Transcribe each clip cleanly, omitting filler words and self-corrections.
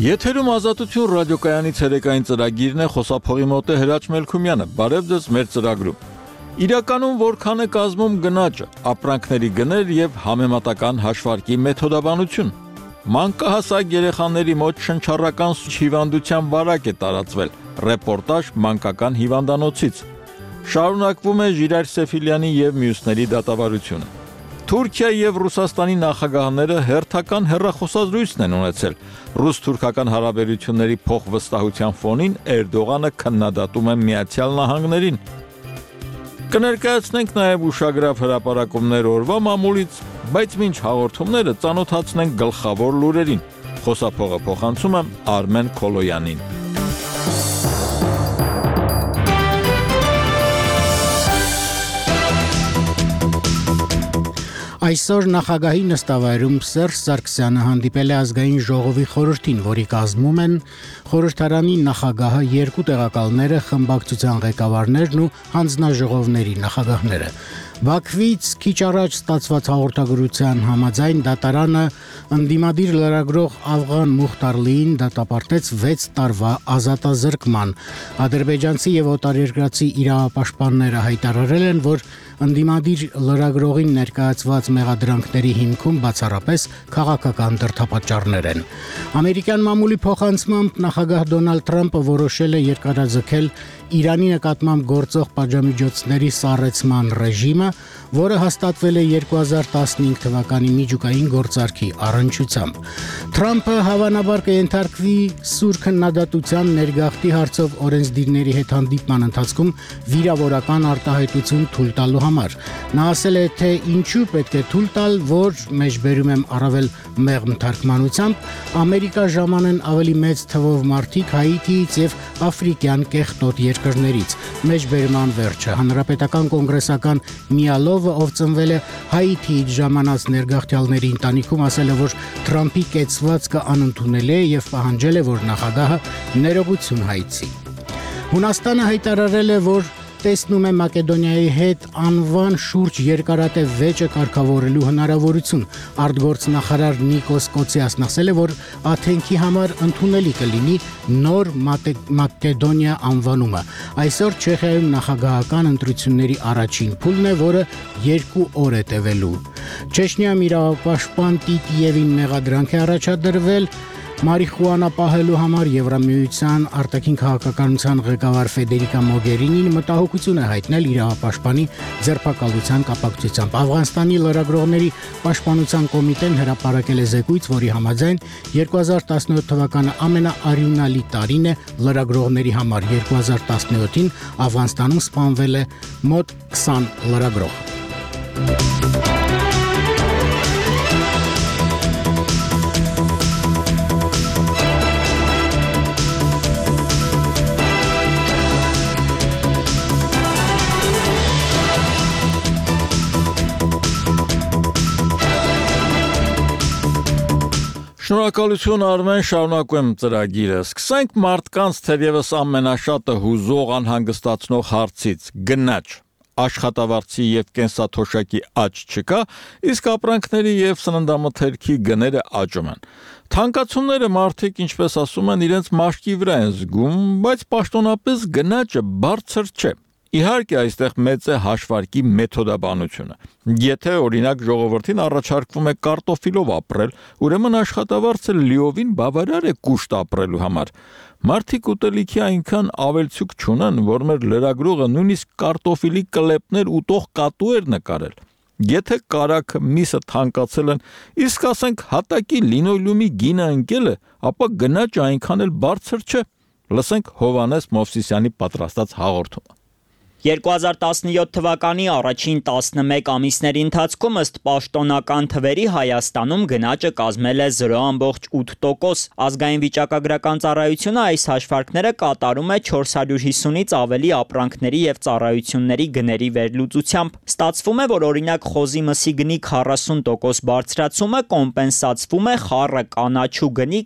Եթերում ազատություն ռադիոկայանի ցերեկային ծրագիրն է, խոսափողի մոտ է Հրաչ Մելքումյանը։ Բարև ձեզ մեր ծրագրում։ Իրականում որքան է կազմում գնաճը, ապրանքների գներ եւ համեմատական հաշվարկի մեթոդաբանություն։ Մանկահասակ երեխաների մոտ շնչառական հիվանդության վարակ է տարածվել։ Ռեպորտաժ մանկական հիվանդանոցից։ Շարունակվում է Ժիրայր Սեֆիլյանի եւ մյուսների դատավարությունը։ Թուրքիայի եւ Ռուսաստանի նախագահները հերթական հեռախոսազրույցն են ունեցել։ Ռուս-թուրքական հարաբերությունների փոխվստահության ֆոնին Էրդողանը քննադատում է Միացյալ Նահանգներին։ Կներկայացնենք նաեւ ուշագրավ հրապարակումներ օրվա մամուլից, բայց մինչ հաղորդումները ծանոթացնենք գլխավոր լուրերին։ Խոսափողը փոխանցում է Արմեն Քոլոյանին։ Այսօր նախագահի նստավայրում Սերժ Սարգսյանը հանդիպել է ազգային ժողովի խորհրդին, որի կազմում են խորհրդարանի նախագահը, երկու տեղակալները, խմբակցության ղեկավարներն ու հանձնաժողովների նախագահները։ Բաքվից քիչ առաջ ստացված հաղորդագրության համաձայն դատարանը ընդդիմադիր լրագրող Աֆղան Մուխտարլիին դատապարտեց 6 տարվա ազատազրկման։ Ադրբեջանցի եւ օտարերկրացի իրավապաշտպանները հայտարարել են, որ ընդդիմադիր լրագրողին ներկայացված մեղադրանքների հիմքում բացառապես քաղաքական դրդապատճառներ են։ Ամերիկյան մամուլի փոխանցմամբ նախագահ Դոնալդ Թրամփը որոշել է երկարաձգել Իրանի նկատմամբ գործող պատժամիջոցների սառեցման ռեժիմը, որը հաստատվել է 2015 թվականի միջուկային գործարքի առնչությամբ։ Թրամփը հավանաբար կենթարկվի սուր քննադատության ներգաղթի հարցով օրենսդիրների հետ հանդիպման ընթացքում վիրավորական արտահայտություն թույլ տալու համար։ Նա ասել է, թե ինչու պետք է թույլ տալ, որ մեջբերում եմ առավել մեղմ թարգմանությամբ, Ամերիկա ժամանեն ավելի մեծ թվով մարդիկ Հայիթիից եւ աֆրիկյան կեղտոտ երկրներից։ Մեջբերման վերջը հանրապետական կոնգրեսական Միալովը, ով ծնվել է Հայիթիից ժամանած ներգաղթյալների ընտանիքում, ասել է, որ Թրամփի կեցվածքը անընդունել է եւ պահանջել է, որ նախագահը ներողություն հայցի։ Հունաստանը հայտարարել է, որ տեսնում է Մակեդոնիայի հետ անվան շուրջ երկարատև վեճը կարգավորելու հնարավորություն։ Արտգործնախարար Նիկոս Կոցիասն ասել է, որ Աթենքի համար ընդունելի կլինի նոր Մակեդոնիա անվանումը։ Այսօր Չեխիայում նախագահական ընտրությունների առաջին փուլն է, որը 2 օր է տևելու։ Չեչնիայում իրավապաշտպան Տիտիևին մեղադրանք է առաջադրվել մարիխուանա պահելու համար։ Եվրամիության արտաքին քաղաքականության ղեկավար Ֆեդերիկա Մոգերինին մտահոգություն է հայտնել իրավապաշտպանի ձերբակալության կապակցությամբ։ Աֆղանստանի լրագրողների պաշտպանության կոմիտեն հրապարակել է զեկույց, որի համաձայն 2017 թվականը ամենաարյունալի տարին է լրագրողների համար։ 2017-ին Աֆղանստանում սպանվել է մոտ 20 լրագրող։ Շնորհակալություն Արմեն, շարունակում ծրագիրը։ Սկսենք մարդկանց թերևս ամենաշատը հուզող անհանգստացնող հարցից՝ գնաճ։ Աշխատավարձի եւ կենսաթոշակի աճ չկա, իսկ ապրանքների եւ սննդամթերքի գները աճում են։ Թանկացումները մարդիկ, ինչպես ասում են, իրենց մաշկի վրա են զգում, բայց պաշտոնապես գնաճը բարձր չէ։ Իհարկե այստեղ մեծ է հաշվարկի մեթոդաբանությունը։ Եթե օրինակ ժողովրդին առաջարկվում է կարտոֆիլով ապրել, ուրեմն աշխատավարձը լիովին բավարար է կուշտ ապրելու համար։ Մարդիկ ուտելիքի այնքան ավելցուկ չունեն, որ մեր լրագրողը նույնիսկ կարտոֆիլի կլեպներ ուտող կատու էր նկարել։ Եթե կարագը միսը թանկացել են, իսկ ասենք հատակի լինոլեումի գինը ընկել է, ապա գնաճը այնքան էլ բարձր չէ։ Լսենք Հովհաննես Մովսիսյանի պատրաստած հաղորդումը։ 2017 թվականի առաջին 11 ամիսների ընթացքում ըստ պաշտոնական թվերի Հայաստանում գնաճը կազմել է 0.8%։ Ազգային վիճակագրական ծառայությունը այս հաշվարկները կատարում է 450-ից ավելի ապրանքների եւ ծառայությունների գների վերլուծությամբ։ Ստացվում է, որ օրինակ խոզի մսի գնի 40% բարձրացումը կոմպենսացվում է խառը կանաչու գնի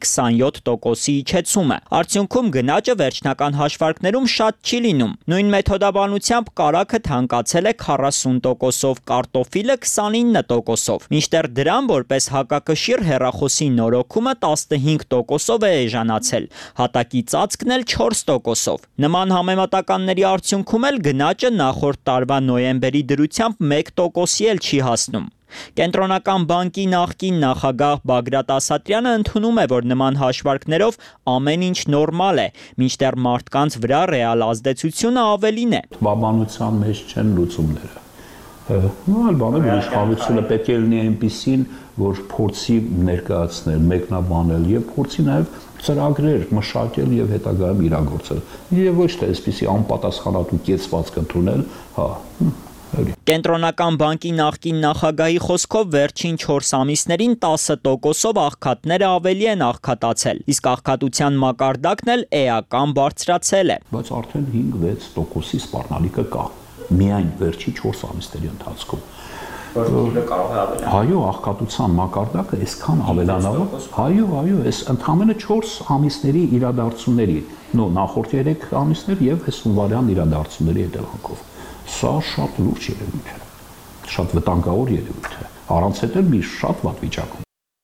27%-ի իջեցումը։ Արդյունքում գնաճը վերջնական հաշվարկներում շատ չի լինում։ Նույն մեթոդաբանությամբ ըմբռնությամբ կարագը թանկացել է 40%-ով, կարտոֆիլը 29%-ով, մինչդեռ դրան որպես հակակշիռ հեռախոսի նորոգումը 15%-ով է էժանացել, հատակի ծածկն էլ 4%-ով։ Նման համեմատականների արդյունքում էլ գնաճը նախորդ տարվա նոյեմբերի դրությամբ 1%-ի էլ չի հասնում։ Կենտրոնական բանկի նախկին նախագահ Բագրատ Ասատրյանը ընդունում է, որ նման հաշվարկներով ամեն ինչ նորմալ է, մինչդեռ մարդկանց վրա ռեալ ազդեցությունը ավելին է։ Բաբանության մեջ չեն լուծումները։ Այլ բաներ իշխանությունը պետք է լինի այնպիսին, որ փորձի ներկայացնել, մեկնաբանել եւ փորձի նաեւ ծրագրեր մշակել եւ հետագայում իրագործել։ Եվ ոչ թե այսպիսի անպատասխանատու կեցվածք ընդունել, Կենտրոնական բանկի նախկին նախագահի խոսքով վերջին 4 ամիսներին 10%-ով աղքատները ավելի են աղքատացել, իսկ աղքատության մակարդակն էլ էական բարձրացել է։ Բայց արդեն 5-6%-ի սպառնալիքը կա, միայն վերջի 4 ամիսների ընթացքում։ Այո, աղքատության մակարդակը այսքան ավելանալու, այո, այս ընդամենը 4 ամիսների իրադարձությունների, նախորդ 3 ամիսներ եւ այս հունվարյան իրադարձությունների հետևանքով։ Սա շատ լուրջ երևույթ է, շատ վտանգավոր երևույթ է, առանց հետ էլ մի շատ վատ վիճակում։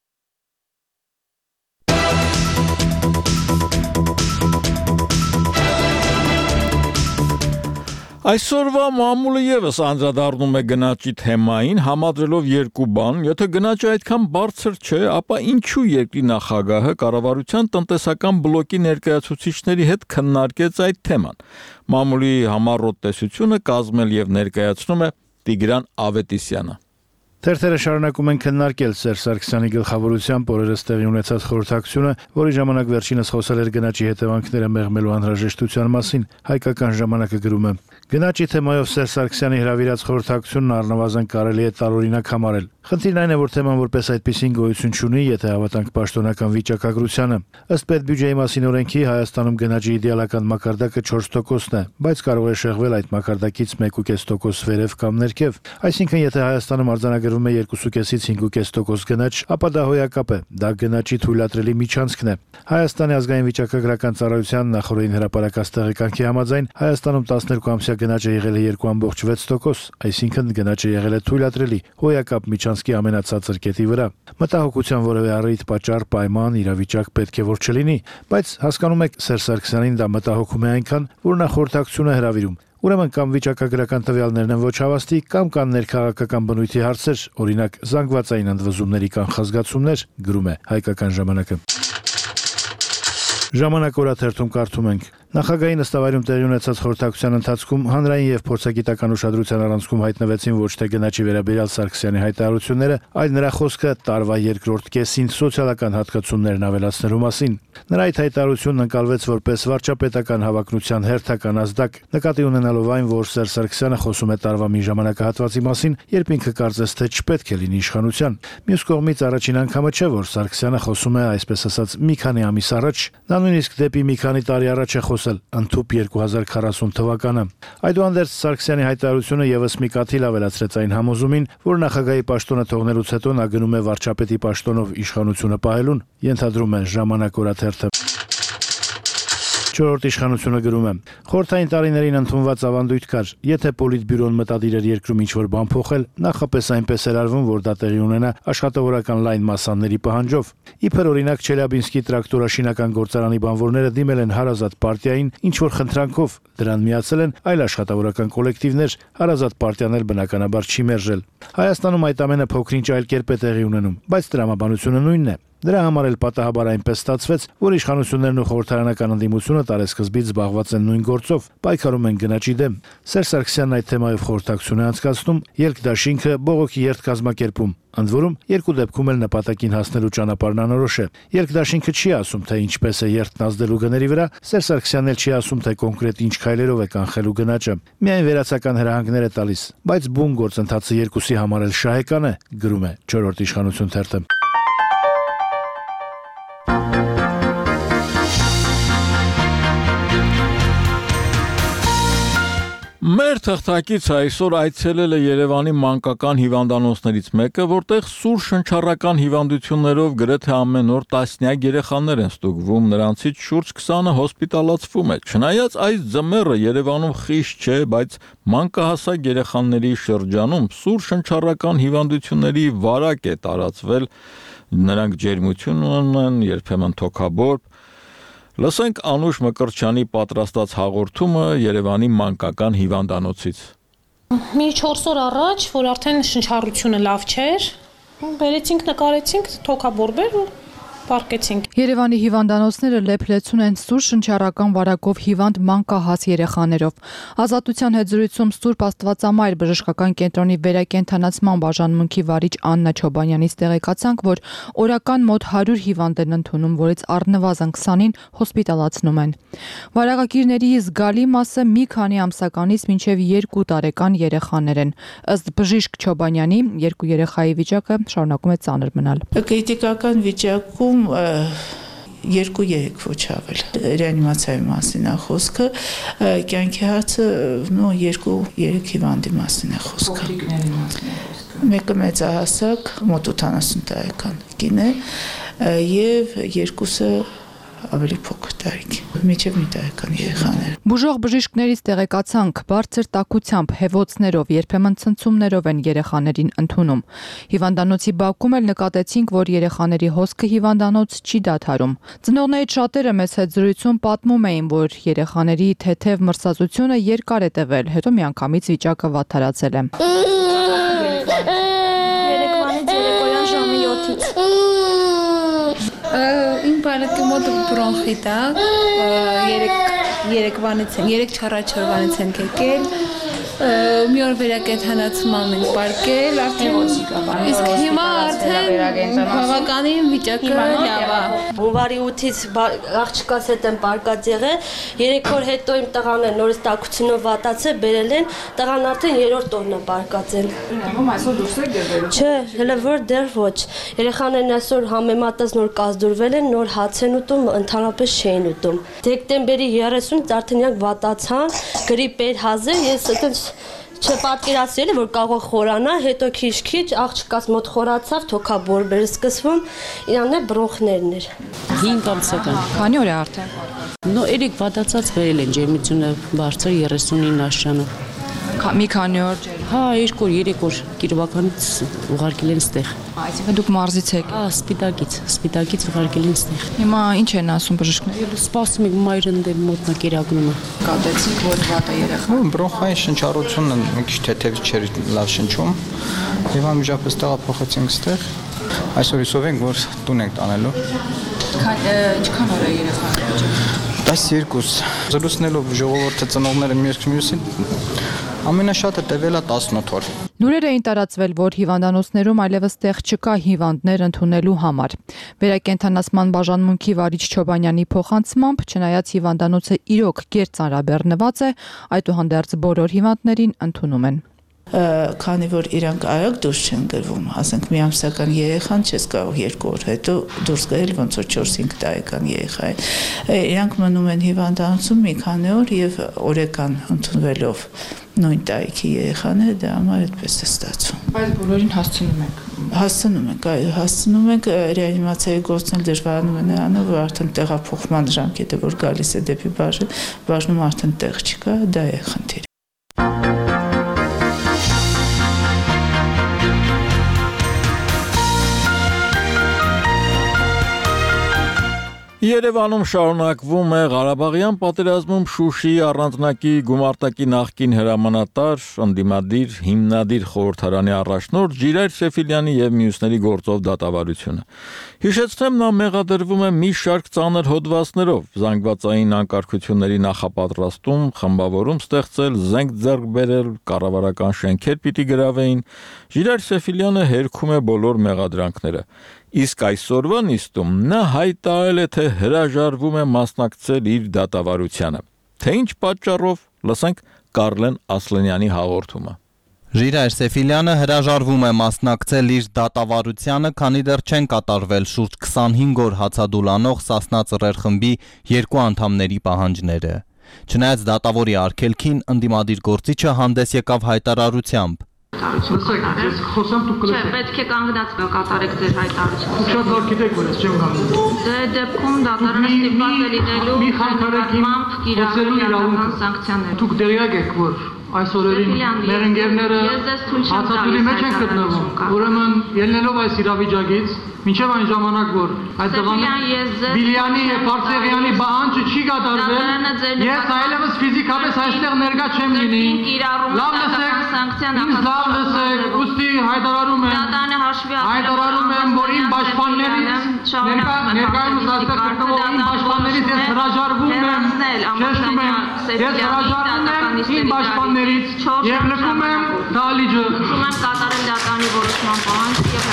Այսօրվա մամուլը եւս անդրադառնում է գնաճի թեմային, համադրելով երկու բան, եթե գնաճը այդքան բարձր չէ, ապա ինչու երկրի նախագահը կառավարության տնտեսական բլոկի ներկայացուցիչների հետ քննարկեց այդ թեման։ Մամուլի համառոտ տեսությունը կազմել եւ ներկայացնում է Տիգրան Ավետիսյանը։ Թերթերը շարունակում են քննարկել Սերժ Սարգսյանի գլխավորությամբ օրերս տեղի ունեցած խորհրդակցությունը, որի ժամանակ վերջինս խոսել էր գնաճի հետևանքները մեղմելու անհրաժեշտության մասին, հայկական ժամանակը գրում է. Գնաճի թեմայով Սերժ Սարգսյանի հրավիրած խորհրդակցությունն առնվազն կարելի է տարօրինակ համարել։ Խնդիրն այն է, որ թեման որպես այդպիսին գոյություն չունի, եթե հավատանք պաշտոնական վիճակագրությանը։ Ըստ պետբյուջեի մասին օրենքի Հայաստանում գնաճի իդեալական մակարդակը 4%-ն է, բայց կարող է շեղվել այդ մակարդակից 1.5% վերև կամ ներքև։ Այսինքն, եթե Հայաստանում արձանագրվում է 2.5-ից 5.5% գնաճ, ապա դա հոյակապ է, դա գնաճի թույլատրելի միջանցքն է։ Հայաստանի ազգային վիճակագրական ծառայության նախորդին հրապարակած տեղեկանքի համաձայն Հայաստանում 12 ամսյա գնաճը եղել է 2.6%, այսինքն գնաճը եղել է թույլատրելի, հոյակապ միջանցքի ամենացածր կետի վրա։ Մտահոգության որևէ առիթ, պատճառ, պայման, իրավիճակ պետք է որ չլինի, բայց հասկանում եք, Սերժ Սարգսյանին դա մտահոգում է այնքան, որ նա խորհրդակցություն է հրավիրում։ Ուրեմն կամ վիճակագրական տվյալներն են ոչ հավաստի, կամ կան ներքաղաքական բնույթի հարցեր, օրինակ զանգվածային ընդվզումների կանխազգացումներ, գրում է Հայկական ժամանակը։ Ժամանակ օրաթերթում կարդում ենք. Նախագահի նստավայրում տեղի ունեցած խորհրդակցության ընթացքում հանրային եւ փորձագիտական ուշադրության առանցքում հայտնվեցին ոչ թե գնաճի վերաբերյալ Սարգսյանի հայտարարությունները, այլ նրա խոսքը տարվա երկրորդ կեսին սոցիալական հատկացումներն ավելացնելու մասին։ Նրա այդ հայտարարությունն ընկալվեց որպես վարչապետական հավակնության հերթական ազդակ, նկատի ունենալով այն, որ Սերժ Սարգսյանը խոսում է տարվա մի ժամանակահատվածի մասին, երբ ինքը կարծես թե չպետք է լինի իշխանության։ Մյուս կողմից առաջին անգամը չէ, որ Սարգսյանը խոսում է այսպես ասած մի քանի ամիս առաջ, նա նույնիսկ դեպի մի քանի տարի առաջ է ընդհուպ 2040 թվականը։ Այդուհանդերձ Սարգսյանի հայտարարությունը եւս մի կաթիլ ավելացրեց այն համոզումին, որ նախագահի պաշտոնը թողնելուց հետո նա գնում է վարչապետի պաշտոնով իշխանությունը պահելուն, ենթադրում է Ժամանակ օրաթերթը։ Չորրորդ իշխանությունը գրում է. Խորհրդային տարիներին ընդունված ավանդույթ կար, եթե պոլիտբյուրոն մտադիր էր երկրում ինչ-որ բան փոխել, նախապես այնպես էր արվում, որ դա տեղի ունենա աշխատավորական լայն մասսաների պահանջով։ Իբր օրինակ Չելյաբինսկի տրակտորաշինական գործարանի բանվորները դիմել են հարազատ պարտիային ինչ-որ խնդրանքով, դրան միացել են այլ աշխատավորական կոլեկտիվներ, հարազատ պարտիան էլ բնականաբար չի մերժել։ Հայաստանում այդ ամենը փոքրինչ այլ կերպ է տեղի ունենում, բայց տրամաբանությունը նույնն է։ Դրա համար էլ պատահաբար այնպես ստացվեց, որ իշխանություններն ու խորհրդարանական ընդդիմությունը տարեսկզբից զբաղված են նույն գործով, պայքարում են գնաճի դեմ։ Սերժ Սարգսյանն այդ թեմայով խորհրդակցություն է անցկացնում, երկդաշինքը բողոքի երթ կազմակերպում։ Ընդ որում, երկու դեպքում էլ նպատակին հասնելու ճանապարհն անորոշ է։ Երկդաշինքը չի ասում, թե ինչպես է երթն ազդելու գների վրա, Սերժ Սարգսյանն էլ չի ասում, թե կոնկրետ ինչ քայլերով է կանխելու գնաճը։ Միայն վերացական հրահանգներ է տալիս, բայց բուն գործընթացը երկուսի համար էլ շահեկան է, գրում է Չորրորդ իշխանություն թերթը։ Մեր թղթակից այսօր այցելել է Երևանի մանկական հիվանդանոցներից մեկը, որտեղ սուր շնչառական հիվանդություններով գրեթե ամեն օր տասնյակ երեխաներ են ստուգվում, նրանցից շուրջ 20-ը հոսպիտալացվում է։ Չնայած այս ձմեռը Երևանում խիստ չէ, բայց մանկահասակ երեխաների շրջանում սուր շնչառական հիվանդությունների վարակ է տարածվել, նրանք ջերմություն ունեն, երբեմն թոքաբորբ։ Լսենք Անուշ Մկրտչյանի պատրաստած հաղորդումը Երևանի մանկական հիվանդանոցից։ Մի 4 օր առաջ, որ արդեն շնչառությունը լավ չէր, բերեցինք, նկարեցինք թոքաբորբեր ու պարկեցինք։ Երևանի հիվանդանոցները լեփլեցուն են սուր շնչառական վարակով հիվանդ մանկահաս երեխաներով։ Ազատության հետ զրույցում Սուրբ Աստվածամայր բժշկական կենտրոնի վերակենդանացման բաժանմունքի վարիչ Աննա Չոբանյանից տեղեկացանք, որ օրական մոտ 100 հիվանդ են ընդունում, որից առնվազն 20-ին հոսպիտալացնում են։ Վարակագիրների զգալի մասը մի քանի ամսականից մինչև 2 տարեկան երեխաներ են։ Ըստ բժիշկ Չոբանյանի, 2 երեխայի վիճակը շարունակում է ծանր մնալ։ Կրիտիկական վիճակում 2-3 ոչ ավել ռեանիմացիայի մասին է խոսքը, կյանքի հարցը 2-3 հիվանդի մասին է խոսքը։ Մեկը մեծահասակ, մոտ 80 տարեկան կին է, եւ երկուսը ավելի փոքր տարիքի, միջև մի տարեկան երեխաներ։ Բուժող բժիշկներից տեղեկացանք, բարձր տաքությամբ, հեվոցներով, երբեմն ցնցումներով են երեխաներին ընդունում։ Հիվանդանոցի բակում էլ նկատեցինք, որ երեխաների հոսքը հիվանդանոց չի դադարում։ Ծնողներից շատերը մեծ հետ զրույցում պատմում էին, որ երեխաների թեթև մրսածությունը երկար է տևել, հետո միանգամից վիճակը վատթարացել է։ Երեկվանից երեկոյան ժամի 7-ից։ Իմ բարեկի մոտ բրոնխիտ է, երեկվանից են, 3-4 են կեկել, մի օր վերակենդանացման ենք պարկել, իսկ հիմա արդեն բավականին վիճակը լավ է։ Հունվարի 8-ից աղջկաս հետ եմ պարկած եղել, 3 օր հետո իմ տղան է նորից տաքությունով վատացել, բերել են, տղան արդեն 3-րդ օրն է պարկած են։ Այսօր դուրս եք եղել։ Չէ, հələ որ դեռ ոչ։ Երեխաներն այսօր համեմատած նոր կազդուրվել են, նոր հաց են ուտում, ընդհանրապես չէին ուտում։ Դեկտեմբերի 30-ից արդեն իրանք վատացան, գրիպ էր հազար, ես այդպես չպատկերացրել որ կարող խորանա, հետո քիչ-քիչ աղջկաս մոտ խորացավ, թոքաբորբեր սկսվում, իրանն է բրոնխներն էր։ 5 ամսական։ Քանի օր է արդեն։ Երեք վատացած վերել են ջերմությունը բարձր 39 աշճանը։ Մի քանի օր։ Հա, 2-3 օր կիրովականից ուղարկել են ստեղ։ Այսինքն դուք մարզից եք։ Հա, սպիտակից ուղարկել են ստեղ։ Հիմա ինչ են ասում բժիշկները։ Սպասում ենք մայրն դեմ մոտնակերակնում է։ Կատեցիք, որ վատ է երեխան։ Բրոնխային շնչառությունը մի քիչ թեթև չէր լավ շնչում։ Եվ անմիջապես տեղափոխեցինք ստեղ։ Այսօր հուսով ենք, որ տուն ենք տանելու։ Ինչքան օր է երեխան։ 12 զրուցնելով ժողովրդի ծնողները մյուսին ամենաշատը տևել է 18 օր։ Լուրեր էին տարածվել, որ հիվանդանոցներում այլևս տեղ չկա հիվանդներ ընդունելու համար։ Վերակենդանացման բաժանմունքի վարիչ Չոբանյանի փոխանցմամբ, չնայած հիվանդանոցը իրոք գերծանրաբեռնված է, այդուհանդերձ բոլոր հիվանդներին ընդունում են։ Քանի որ իրանք արագ դուրս չեն գրվում, ասենք մի ամսական երեխան չես կարող 2 օր հետո դուրս գրել, ոնց որ 4-5 տարեկան երեխա է։ Իրանք մնում են հիվանդանոցում մի քանի օր եւ օրական ընդունվելով նույն տարիքի երեխաները դրա համար այդպես է ստացվում։ Բայց բոլորին հասցնում եք։ Հասցնում ենք ռեանիմացիայի գործն դժվարանում է նրանով, որ արդեն տեղափոխման ժամկետը որ գալիս է դեպի բաժնում արդեն տեղ չկա, դա է խնդիրը։ Երևանում շարունակվում է Ղարաբաղյան պատերազմում Շուշիի առանձնակի գումարտակի նախկին հրամանատար, ընդդիմադիր, հիմնադիր խորհրդարանի առաջնորդ Ժիրայր Սեֆիլյանի եւ մյուսների գործով դատավարությունը։ Հիշեցնեմ, նա մեղադրվում է մի շարք ծանր հոդվածներով՝ զանգվածային անկարգությունների նախապատրաստում, խմբավորում ստեղծել, զենք ձեռք բերել, կառավարական շենքեր պիտի գրավեին։ Ժիրայր Սեֆիլյանը հերքում է բոլոր մեղադրանքները։ Իսկ այսօրվա նիստում նա հայտարարել է, թե հրաժարվում է մասնակցել իր դատավարությանը։ Թե ինչ պատճառով, լսենք Կարլեն Ասլանյանի հաղորդումը։ Ժիրայր Սեֆիլյանը հրաժարվում է մասնակցել իր դատավարությանը, քանի դեռ չեն կատարվել շուրջ 25 օր հացադուլանող Սասնա ծռեր խմբի 2 անդամների պահանջները։ Չնայած դատավորի արգելքին, ընդդիմադիր գործիչը հանդես եկավ հայտարարությամբ. Ես խոսամ դուք կլսեք։ Չէ, պետք է կանգնած կատարեք ձեր հայտարարությունը։ Դուք շատ լավ գիտեք, որ ես չեմ կանգնում։ Դե դեպքում դատարանը ստիպված է լինելու նկատմամբ կիրառել իրավական սանկցիաներ։ Դուք տեղյակ եք, որ այս օրերին մեր ընկերները հացատուլի մեջ են գտնվում։ Ուրեմն ելնելով այս իրավիճակից, մինչև այն ժամանակ, որ այդ Բիլյանի եւ Բարսեղյանի բանջը չի կատարվել, ես այլևս ֆիզիկապես այստեղ ներկա չեմ լինի։ Լավ լսեք, ուստի հայտարարում եմ, որ իմ պաշտպաններից ներկայումս այստեղ գտնվող իմ պաշտպաններից ես հրաժարվում եմ, շեշտում եմ, ես հրաժարվում եմ իմ պաշտպաններից եւ լքում եմ դալիճը։ Ուզում եմ կատարել դատանի որոշման պահանջը եւ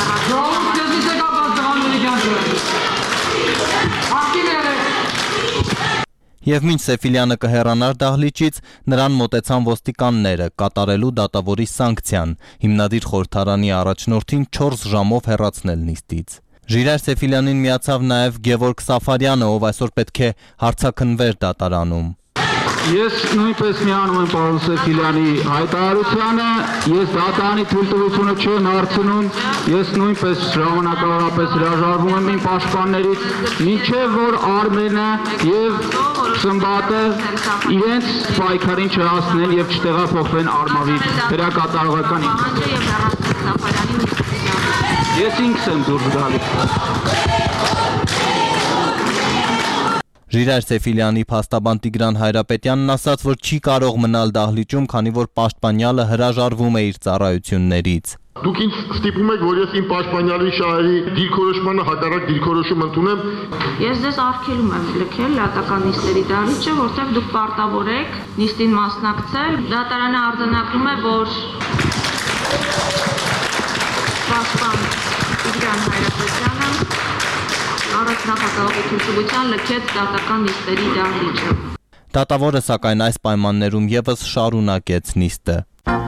Եվ մինչ Սեֆիլյանը կհեռանար դահլիճից, նրան մոտեցան ոստիկանները կատարելու դատավորի սանկցիան, հիմնադիր խորհրդարանի առաջնորդին 4 ժամով հեռացնել նիստից։ Ժիրայր Սեֆիլյանին միացավ նաև Գևորգ Սաֆարյանը, ով այսօր պետք է հարցաքննվեր դատարանում։ Ես նույնպես միանում եմ պարոն Սեֆիլյանի հայտարարությանը, ես դատարանի թույլտվությունը չեմ հարցնում, ես նույնպես ժամանակավորապես հրաժարվում եմ իմ պաշտպաններից, մինչև որ Արմենը եւ Սմբատը իրենց պայքարին չհասնեն եւ չտեղափոխվեն Արմավի հրակատարողական Ես ինքս եմ դուրս գալիս։ Ժիրայր Սեֆիլյանի փաստաբան Տիգրան Հայրապետյանն ասաց, որ չի կարող մնալ դահլիճում, քանի որ պաշտպանյալը հրաժարվում է իր ծառայություններից։ Դուք ինձ ստիպում եք, որ ես իմ պաշտպանյալի շահերի դիրքորոշմանը հակառակ դիրքորոշում ընդունեմ։ Ես ձեզ արգելում եմ լքել լատական նիստերի դահլիճը, որտեղ դուք պարտավոր եք նիստին մասնակցել։ Դատարանը արձանագրում է, որ պաշտպան Տիգրան Հայրապետյանը առանց նախագահի թույլտվության լքեց դատական նիստերի դահլիճը։ Դատավորը սակայն այս պայմաններում եւս շարունակեց նիստը։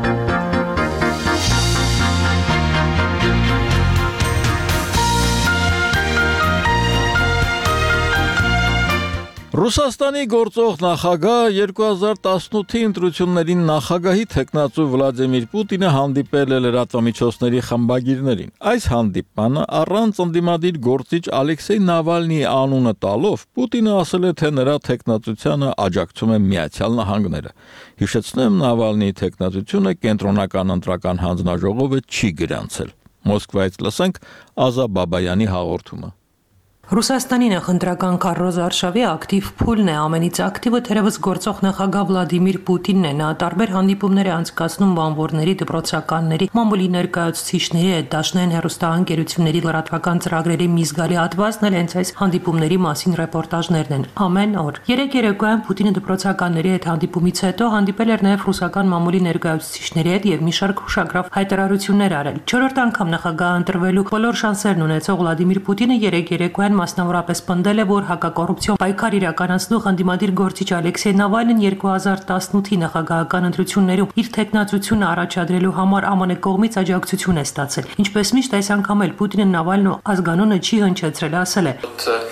Ռուսաստանի գործող նախագահ 2018-ի ընտրություններին նախագահի թեկնածու Վլադիմիր Պուտինը հանդիպել է լրատվամիջոցների խմբագիրներին։ Այս հանդիպմանը առանց ընդդիմադիր գործիչ Ալեքսեյ Նավալնիի անունը տալով Պուտինը ասել է, թե նրա թեկնածությանը աջակցում է Միացյալ Նահանգները։ Հիշեցնեմ, Նավալնիի թեկնածությունը կենտրոնական ընտրական հանձնաժողովը չի գրանցել։ Մոսկվայից լսենք Ազա Բաբայանի հաղորդումը։ Ռուսաստանի նախընտրական քարոզ արշավի ակտիվ փուլն է, ամենից ակտիվը թերևս գործող նախագահ Վլադիմիր Պուտինն է, նա տարբեր հանդիպումներ է անցկացնում բանվորների, դպրոցականների, մամուլի ներկայացուցիչների հետ, դաշնային հեռուստաընկերությունների լրատվական ծրագրերի մի զգալի հատվածն էլ հենց այս հանդիպումների մասին ռեպորտաժներն են ամեն օր։ Երեկ երեկոյան Պուտինը դպրոցականների հետ հանդիպումից հետո հանդիպել էր նաև ռուսական մամուլի ներկայացուցիչների հետ եւ մի շարք հուշագրավ հայտարարություններ արել։ 4-րդ անգամ նախագահ ընտրվելու բոլոր շանսերն ունեցող Վլադիմիր Պուտինը երեկ երեկոյան մասնավորապես պնդել է, որ հակակոռուպցիոն պայքար իրականացնող ընդդիմադիր գործիչ Ալեքսեյ Նավալնին 2018-ի նախագահական ընտրություններում իր թեկնածությունը առաջադրելու համար ԱՄՆ կողմից աջակցություն է ստացել։ Ինչպես միշտ այս անգամ էլ Պուտինը Նավալնու ազգանունը չի հնչեցրել, ասել է.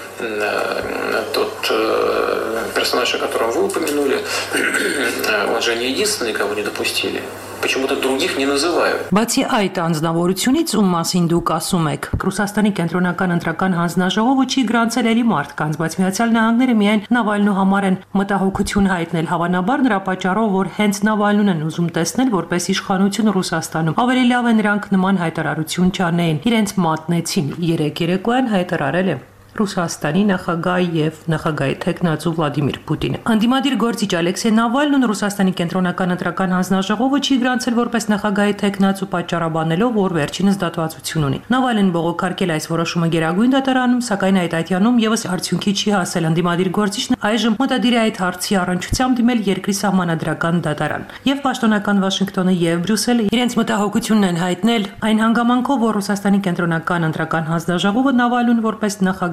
Персонаж, о котором вы упомянули, он же не единственный, кого не допустили. Почему-то других не называют. Բացի այդ անձնավորությունից, ում մասին դուք ասում եք, Ռուսաստանի կենտրոնական ընտրական հանձնաժողովը չի գրանցել էլի մարդկանց, բայց Միացյալ Նահանգները միայն Նավալնու համար են մտահոգություն հայտնել, հավանաբար նրա պատճառով, որ հենց Նավալնուն են ուզում տեսնել որպես իշխանություն Ռուսաստանում։ Ավելի լավ է նրանք նման հայտարարություն չանեին, իրենց մատնեցին, երեկ երեկոյան հայտարարել է Ռուսաստանի նախագահ եւ նախագահի թեկնածու Վլադիմիր Պուտինը։ Անդիմադիր գործիչ Ալեքսեյ Նավալնուն Ռուսաստանի կենտրոնական ընտրական հանձնաժողովը չի գրանցել որպես նախագահի թեկնածու պատճառաբանելով, որ վերջինս դատվածություն ունի։ Նավալնին բողոքարկել այս որոշումը Գերագույն դատարանում, սակայն այդ այթյանում եւս արդյունքի չի հասել։ Անդիմադիր գործիչն այժմ մտադիր է այդ հարցի առնչությամբ դիմել երկրի սահմանադրական դատարան։ Եվ պաշտոնական Վաշինգտոնը եւ Բրյուսելը իրենց մտահոգությունն են հայտնել այն հանգամանքով, որ Ռուսաստանի կենտրոնական ընտրական հանձնաժողովը Նավալնուն որպես նախագահ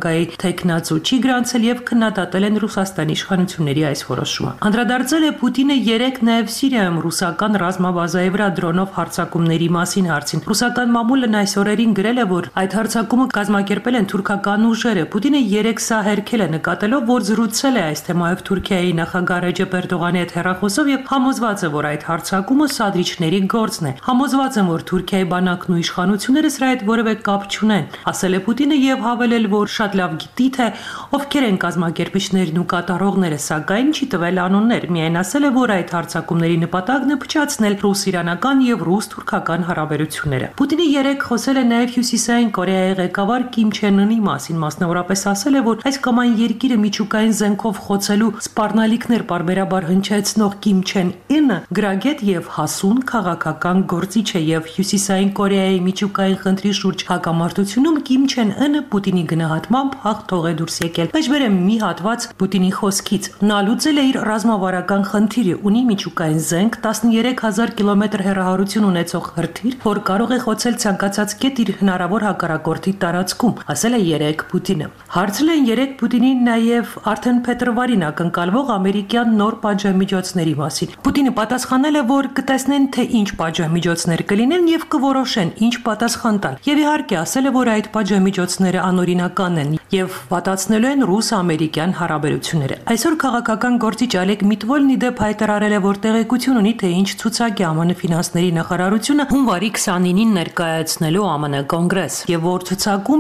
նախագահի թեկնածու չի գրանցել եւ քննադատել են Ռուսաստանի իշխանությունների այս որոշումը։ Անդրադարձել է Պուտինը երեկ նաեւ Սիրիայում ռուսական ռազմաբազայի վրա դրոնով հարձակումների մասին հարցին։ Ռուսական մամուլն այս օրերին գրել է, որ այդ հարձակումը կազմակերպել են թուրքական ուժերը։ Պուտինը երեկ սա հերքել է, նկատելով, որ զրուցել է այս թեմայով Թուրքիայի նախագահ Ռեջեփ Էրդողանի հետ հեռախոսով եւ համոզված է, որ այդ հարձակումը սադրիչների գործն է։ Համոզված եմ, որ Թուրքիայի բանակն ու իշխանությունները սրա հետ որևէ կապ չունեն, ասել է Պուտինը եւ հավելել, որ շատ լավ գիտի, թե ովքեր են կազմակերպիչներն ու կատարողները, սակայն չի տվել անուններ, միայն ասել է, որ այդ հարձակումների նպատակն է փչացնել ռուս-իրանական եւ ռուս-թուրքական հարաբերությունները։ Պուտինը երեկ խոսել է նաեւ Հյուսիսային Կորեայի ղեկավար Կիմ Չեն Ընի մասին, մասնավորապես ասել է, որ այս կամ այն երկիրը միջուկային զենքով խոցելու սպառնալիքներ պարբերաբար հնչեցնող Կիմ Չեն Ընը գրագետ եւ հասուն քաղաքական գործիչ է եւ Հյուսիսային Կորեայի միջուկային խնդրի շուրջ հակամարտությունում Կիմ Չեն Ընը Պուտինի գնահատմամբ հաղթող է դուրս եկել։ Մեջբերեմ մի հատված Պուտինի խոսքից. նա լուծել է իր ռազմավարական խնդիրը, ունի միջուկային զենք, 13000 կիլոմետր հեռահարություն ունեցող հրթիռ, որ կարող է խոցել ցանկացած կետ իր հնարավոր հակառակորդի տարածքում, ասել է երեկ Պուտինը։ Հարցրել են երեկ Պուտինին նաև արդեն փետրվարին ակնկալվող ամերիկյան նոր պատժամիջոցների մասին։ Պուտինը պատասխանել է, որ կտեսնեն, թե ինչ պատժամիջոցներ կլինեն եւ կորոշեն ինչ պատասխան տալ։ Եվ իհարկե ասել է, որ այդ պատժամիջոցները անօրինական են եւ վատացնելու են ռուս-ամերիկյան հարաբերությունները։ Այսօր քաղաքական գործիչ Ալեկ Միտվոլն ի դեպ հայտարարել է, որ տեղեկություն ունի, թե ինչ ցուցակ է ԱՄՆ ֆինանսների նախարարությունը հունվարի 29-ին ներկայացնելու ԱՄՆ կոնգրես եւ որ ցուցակում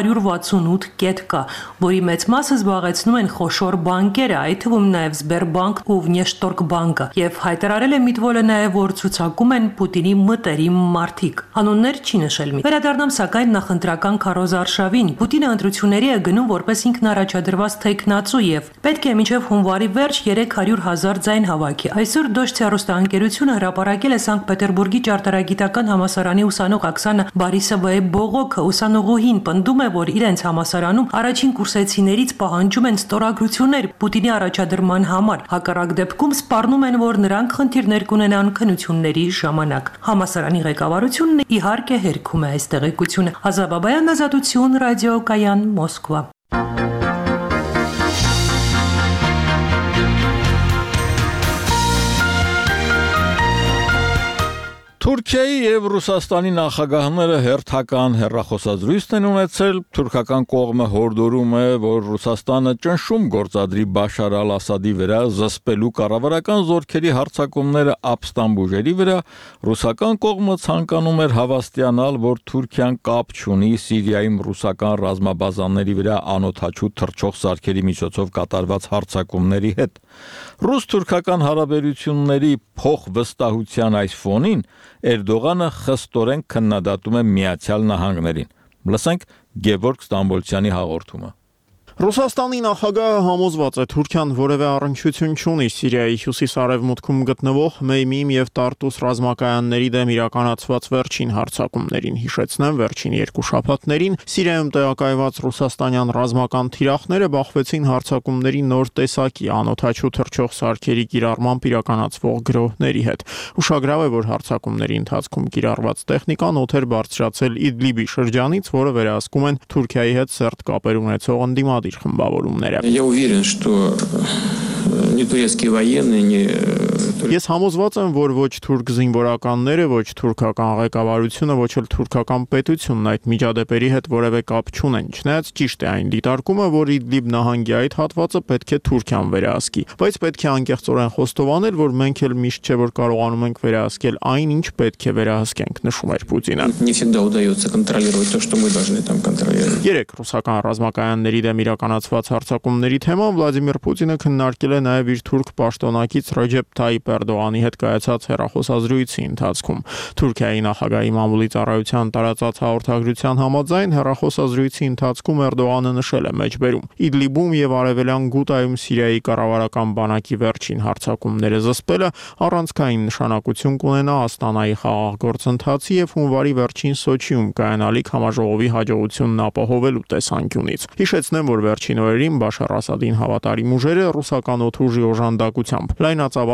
568 կետ կա, որի մեծ մասը զբաղեցնում են խոշոր բանկերը, այդ թվում նաեւ Սբերբանկ ու Վնեշտորգ բանկը, եւ հայտարարել է Միտվոլը նաեւ, որ ցուցակում են Պուտինի մտերիմ մարդիկ։ Անուններ չի նշել։ Վերադառնամ սակայն նախընտրական քարոզ արշավին։ Պուտինը ընտրությունների է գնում որպես ինքն առաջադրված թեկնածու եւ պետք է մինչեւ հունվարի վերջ 300,000 ձայն հավաքի։ Այսօր Դոշցի հեռուստաընկերությունը հրապարակել է Սանկտ Պետերբուրգի ճարտարագիտական համալսարանի ուսանող Աքսանա Բարիսովայի բողոքը։ Ուսանողուհին պնդում է, որ իրենց համալսարանում առաջին կուրսեցիներից պահանջում են ստորագրություններ Պուտինի առաջադրման համար։ Հակառակ դեպքում սպառնում են, որ նրանք խնդիրներ կունենան քննությունների ժամանակ։ Համալսարանի ղեկավարությունն իհարկե հերքում է այս տեղեկությունը։ Ազատ Բաբայան, Ազատություն, ռադիոկայան, Մոսկվա։ Թուրքիայի եւ Ռուսաստանի նախագահները հերթական հեռախոսազրույց են ունեցել։ Թուրքական կողմը հորդորում է, որ Ռուսաստանը ճնշում գործադրի Բաշար al-Ասադի վրա, զսպելու կառավարական զորքերի հարձակումները ապստամբ ուժերի վրա։ Ռուսական կողմը ցանկանում էր հավաստիանալ, որ Թուրքիան կապ չունի Սիրիայում ռուսական ռազմաբազաների վրա անօթաչու թռչող սարքերի միջոցով կատարված հարձակումների հետ։ Ռուս-թուրքական հարաբերությունների փոխվստահության այս ֆոնին Էրդողանը խստորեն քննադատում է Միացյալ Նահանգներին։ Լսենք Գևորգ Ստամբոլցյանի հաղորդումը։ Ռուսաստանի նախագահը համոզված է Թուրքիան որևէ առնչություն չունի Սիրիայի հյուսիս-արևմուտքում գտնվող Մեյմիմ եւ Տարտուս ռազմակայանների դեմ իրականացված վերջին հարձակումներին։ Հիշեցնեմ, վերջին 2 շաբաթներին Սիրիայում տեղակայված ռուսաստանյան ռազմական թիրախները բախվեցին հարձակումների նոր տեսակի անօթաչու թռչող սարքերի կիրառմամբ իրականացվող գրոհների հետ։ Ուշագրավ է, որ հարձակումների ընթացքում կիրառված տեխնիկան օթեր բարձրացել Իդլիբի շրջանից, որը վերահսկում են Թուրքիայի հետ սերտ կապեր ունեցող ընդդիմադիր խմբավորումները։ Я уверен, что ни турецкие военные, ни Ես համոզված եմ, որ ոչ թուրք զինվորականները, ոչ թուրքական ղեկավարությունը, ոչ էլ թուրքական պետությունն այդ միջադեպերի հետ որևէ կապ չունեն։ Չնայած ճիշտ է այն դիտարկումը, որ Իդլիբ նահանգի այդ հատվածը պետք է Թուրքիան վերահսկի, բայց պետք է անկեղծորեն խոստովանել, որ մենք էլ միշտ չէ որ կարողանում ենք վերահսկել այն, ինչ պետք է վերահսկենք, նշում էր Պուտինը։ не всегда удается контролировать то, что мы должны там контролировать. Երեք ռուսական ռազմակայանների դեմ իրականացված հարձակումների թեման Վլադիմիր Պուտինը քննարկել է նաև իր թուրք պաշտոնակից Ռեջեփ Թայիփ Էրդողանի հետ կայացած հեռախոսազրույցի ընթացքում։ Թուրքիայի նախագահի մամուլի ծառայության տարածած հաղորդագրության համաձայն հեռախոսազրույցի ընթացքում Էրդողանը նշել է մեջբերում. Իդլիբում եւ արևելյան Գուտայում Սիրիայի կառավարական բանակի վերջին հարձակումները զսպելը առանցքային նշանակություն կունենա Աստանայի խաղաղ գործընթացի եւ հունվարի վերջին Սոչիում կայանալիք համաժողովի հաջողությունն ապահովելու տեսանկյունից։ Հիշեցնեմ, որ վերջին օրերին Բաշար Ասադին հավատարիմ ուժերը ռուսական օդուժի օժանդակությամբ լայնածավալ հարձակում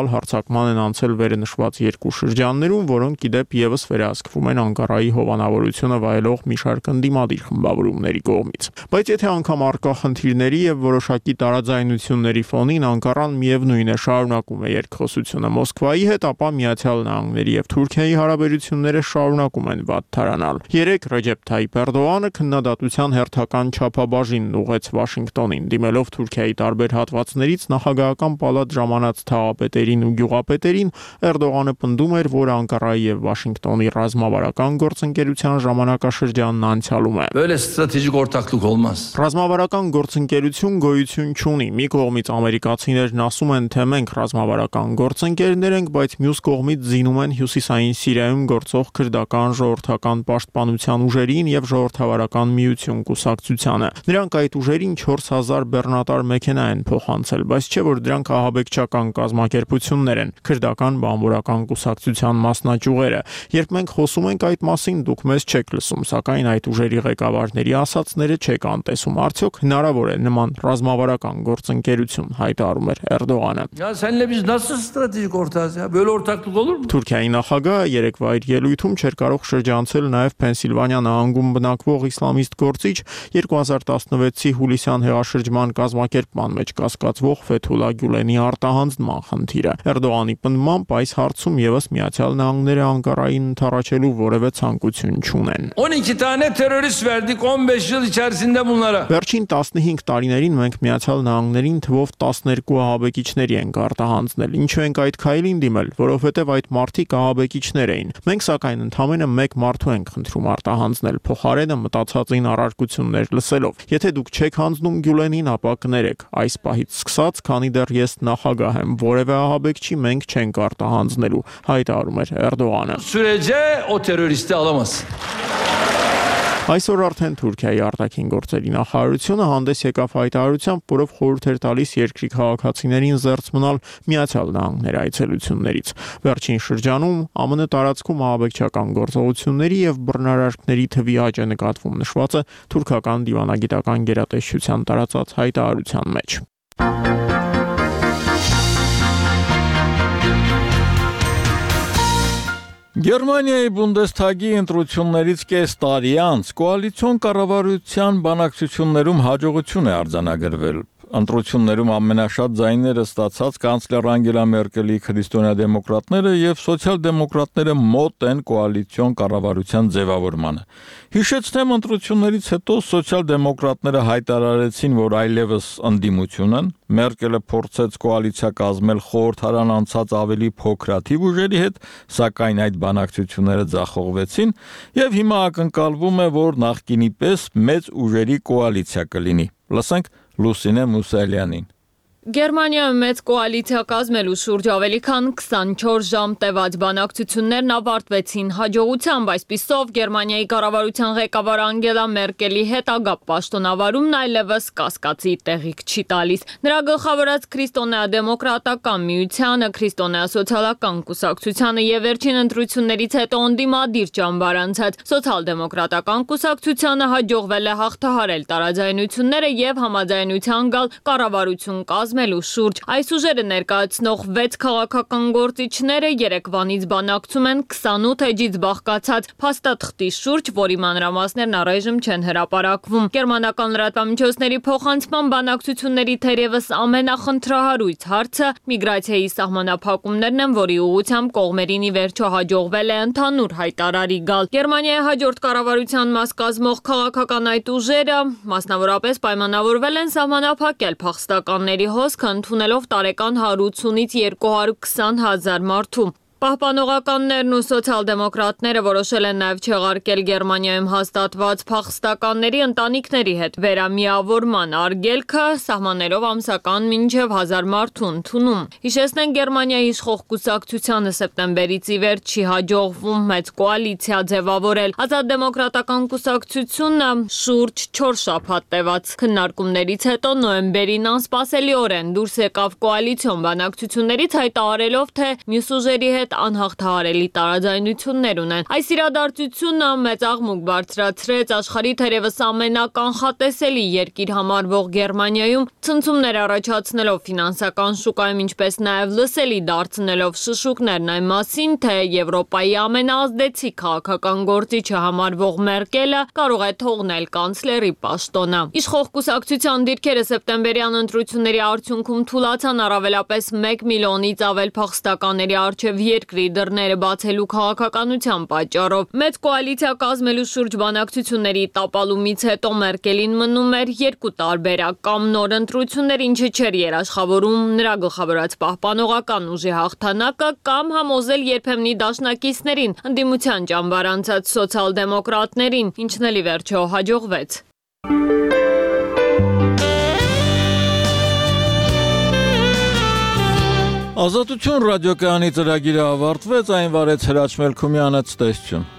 քննարկման են անցել վերնշված երկու շրջաններում, որոնք ի դեպ եւս վերահսկվում են Անկարայի հովանավորությունը վայելող մի շարք ընդդիմադիր խմբավորումների կողմից։ Բայց եթե անգամ առկա խնդիրների եւ որոշակի տարաձայնությունների ֆոնին Անկարան միևնույն է շարունակում է երկխոսությունը Մոսկվայի հետ, ապա Միացյալ Նահանգների եւ Թուրքիայի հարաբերությունները շարունակում են վատթարանալ։ Երեկ Ռեջեփ Թայիփ Էրդողանը քննադատության հերթական չափաբաժինն ուղղեց Վաշինգտոնին, դիմելով Թուրքիայի տարբեր հատվածներից նախագահական պալատ ժամանած թաղապետերին ու գյուղապետերին, Էրդողանը պնդում էր, որ Անկարայի եւ Վաշինգտոնի ռազմավարական գործընկերության ժամանակաշրջանն անցյալում է։ Ռազմավարական գործընկերություն գոյություն չունի։ Մի կողմից ամերիկացիներն ասում են, թե մենք ռազմավարական գործընկերներ ենք, բայց մյուս կողմից զինում են Հյուսիսային Սիրիայում գործող քրդական ժողովրդական պաշտպանության ուժերին եւ ժողովրդավարական միություն կուսակցությանը։ Նրանք այդ ուժերին 4000 բեռնատար մեքենա են փոխանցել, բայց չէ որ դրանք ահաբեկչական կազմակերպություններ են, քրդական բանվորական կուսակցության մասնաճյուղերը։ Երբ մենք խոսում ենք այդ մասին, դուք մեզ չեք լսում, սակայն այդ ուժերի ղեկավարների ասածները չեք անտեսում։ Արդյոք հնարավոր է նման ռազմավարական գործընկերություն, հայտարարում էր Էրդողանը։ Թուրքիայի նախագահը երեկվա իր ելույթում չէր կարող շրջանցել նաև Փենսիլվանիա նահանգում բնակվող իսլամիստ գործիչ 2016-ի հուլիսյան հեղաշրջման կազմակերպման մեջ կասկածվող Ֆեթուլա Գյուլենի արտահանձնման խնդիրը։ Էրդողանի պնդմամբ այս հարցում եւս Միացյալ Նահանգները Անկարային ընդառաջելու որևէ ցանկություն չունեն։ 12 tane terörist verdik 15 yıl içerisinde bunlara. Վերջին 15 տարիներին մենք Միացյալ Նահանգներին թվով 12 ահաբեկիչների ենք արտահանձնել։ Ինչու ենք այդ քայլին դիմել, որովհետև այդ մարդիկ ահաբեկիչներ էին։ Մենք սակայն ընդամենը մեկ մարդու ենք խնդրում արտահանձնել, փոխարենը մտածածին առարկություններ լսելով։ Եթե դուք չեք հանձնում Գյուլենին, ապա կներեք, այս պահից սկսած, քանի դեռ ես նախագահ եմ, որևէ ահաբեկչի մենք չենք արտահանձնելու, հայտարարում էր Էրդողանը։ Sürece o teröristi alamaz. Այսօր արդեն Թուրքիայի արտաքին գործերի նախարարությունը հանդես եկավ հայտարարությամբ, որով խորհուրդ էր տալիս երկրի քաղաքացիներին զերծ մնալ Միացյալ Նահանգների այցելություններից։ Վերջին շրջանում ԱՄՆ տարածքում ահաբեկչական գործողությունների եւ բռնարարքների թվի աճ է նկատվում, նշված է թուրքական դիվանագիտական գերատեսչության տարածած հայտարարության մեջ։ Գերմանիայի Բունդեսթագի ընտրություններից կես տարի անց կոալիցիոն կառավարության բանակցություններում հաջողություն է արձանագրվել։ Ընտրություններում ամենաշատ ձայները ստացած կանցլեր Անգելա Մերկելի քրիստոնյա-դեմոկրատները եւ սոցիալ-դեմոկրատները մոտ են կոալիցիոն կառավարության ձևավորմանը։ Հիշեցնեմ, ընտրություններից հետո սոցիալ-դեմոկրատները հայտարարեցին, որ այլևս ընդդիմություն են։ Մերկելը փորձեց կոալիցիա կազմել խորհրդարան անցած ավելի փոքրաթիվ ուժերի հետ, սակայն այդ բանակցությունները ձախողվեցին եւ հիմա ակնկալվում է, որ նախկինի պես մեծ ուժերի կոալիցիա կլինի։ Լսենք Լուսինե Մուսալյանին։ Գերմանիայում մեծ կոալիցիա կազմելու շուրջ ավելի քան 24 ժամ տևած բանակցություններն ավարտվեցին հաջողությամբ, այսպիսով Գերմանիայի կառավարության ղեկավար Անգելա Մերկելի հետագա պաշտոնավարումն այլևս կասկածի տեղիք չի տալիս։ Նրա գլխավորած քրիստոնեա-դեմոկրատական միությանը, քրիստոնեա-սոցիալական կուսակցությանը եւ վերջին ընտրություններից հետո ընդդիմադիր ճամբար անցած սոցիալ-դեմոկրատական կուսակցությանը հաջողվել է հաղթահարել տարաձայնությունները եւ համաձայնության գալ կառավարություն կազմելու շուրջ։ Այս ուժերը ներկայացնող 6 քաղաքական գործիչները երեկվանից բանակցում են 28 էջից բաղկացած փաստաթղթի շուրջ, որի մանրամասներն առայժմ չեն հրապարակվում։ Գերմանական լրատվամիջոցների փոխանցման բանակցությունների թերևս ամենախնդրահարույց հարցը միգրացիայի սահմանափակումներն են, որի ուղղությամբ կողմերին ի վերջո հաջողվել է ընդհանուր հայտարարի գալ։ Գերմանիայի հաջորդ կառավարության մաս կազմող քաղաքական այդ ուժերը մասնավորապես պայմանավորվել են սահմանափակել փախստականների հոսքը ընդունելով տարեկան 180-ից 220 հազար մարդու։ Պահպանողականներն ու սոցիալ-դեմոկրատները որոշել են նաև չեղարկել Գերմանիայում հաստատված փախստականների ընտանիքների հետ վերամիավորման արգելքը, սահմանելով ամսական մինչև 1000 մարդու ընդունում։ Հիշեցնենք, Գերմանիայի իշխող կուսակցությանը սեպտեմբերից ի վեր չի հաջողվում մեծ կոալիցիա ձևավորել։ Ազատ դեմոկրատական կուսակցությունը շուրջ 4 շաբաթ տևած քննարկումներից հետո նոյեմբերին անսպասելիորեն դուրս եկավ կոալիցիոն բանակցություններից հայտարարելով, թե մյուս ուժերի հետ հետ անհաղթահարելի տարաձայնություններ ունեն։ Այս իրադարձությունը մեծ աղմուկ բարձրացրեց աշխարհի թերևս ամենականխատեսելի երկիր համարվող Գերմանիայում, ցնցումներ առաջացնելով ֆինանսական շուկայում, ինչպես նաև լսելի դարձնելով շշուկներն այն մասին, թե Եվրոպայի ամենաազդեցիկ քաղաքական գործիչը համարվող Մերկելը կարող է թողնել կանցլերի պաշտոնը։ Իշխող կուսակցության դիրքերը սեպտեմբերյան ընտրությունների արդյունքում թուլացան առավելապես 1 միլիոնից ավել փախստականների առջև երկրի դռները բացելու քաղաքականության պատճառով։ Մեծ կոալիցիա կազմելու շուրջ բանակցությունների տապալումից հետո Մերկելին մնում էր երկու տարբերակ՝ կամ նոր ընտրություններ, ինչը չէր երաշխավորում նրա գլխավորած պահպանողական ուժի հաղթանակը, կամ համոզել երբեմնի դաշնակիցներին ընդդիմության ճամբար անցած սոցիալ-դեմոկրատներին, ինչն էլ ի վերջո հաջողվեց։ Ազատություն ռադիոկայանի ծրագիրը ավարտվեց, այն վարեց Հրաչ Մելքումյանը, ցտեսություն։